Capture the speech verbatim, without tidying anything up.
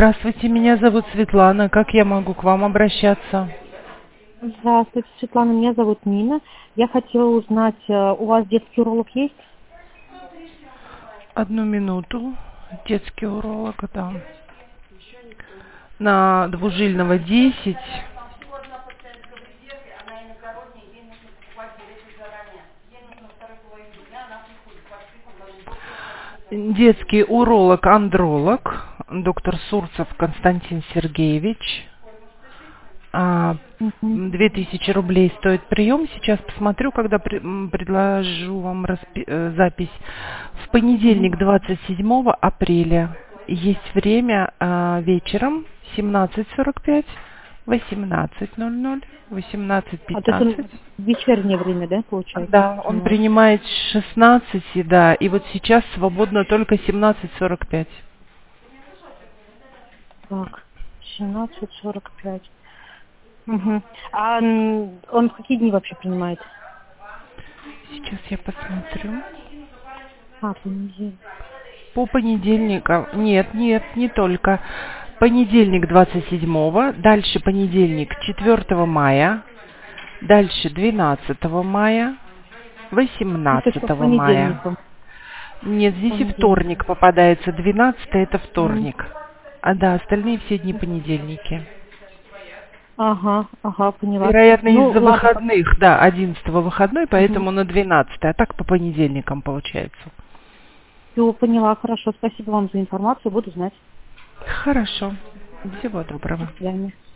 Здравствуйте, меня зовут Светлана. Как я могу к вам обращаться? Здравствуйте, Светлана, меня зовут Нина. Я хотела узнать, э, у вас детский уролог есть? Одну минуту. Детский уролог, да. На Двужильного десять. Детский уролог-андролог, доктор Сурцев Константин Сергеевич. А, Мгм. две тысячи рублей стоит прием. Сейчас посмотрю, когда при- м, предложу вам распи- э, запись. В Мгм. понедельник, двадцать седьмого апреля. Есть время а, вечером семнадцать сорок пять, восемнадцать ноль ноль, восемнадцать А, то есть он пятнадцать. в вечернее время, да, получается? Да, он Поняла. принимает с шестнадцати, да, и вот сейчас свободно только семнадцать сорок пять. Так, семнадцать сорок пять. Угу. А м, он в какие дни вообще принимает? Сейчас я посмотрю. А, понедельник. По понедельникам, нет, нет, не только. Понедельник двадцать седьмого, дальше понедельник четвёртого мая, дальше двенадцатого мая, Ну, то есть по восемнадцатого мая. понедельникам. Нет, здесь и Понедельник. вторник попадается, двенадцатое это М. вторник. А да, остальные все дни понедельники. Ага, ага, поняла. Вероятно, Ну, из-за ладно. по- выходных, да, одиннадцатого выходной, Мгм. поэтому на двенадцатое, а так по понедельникам получается. Всё, поняла, хорошо. Спасибо вам за информацию, буду знать. Хорошо. Мгм. Всего До доброго. свидания.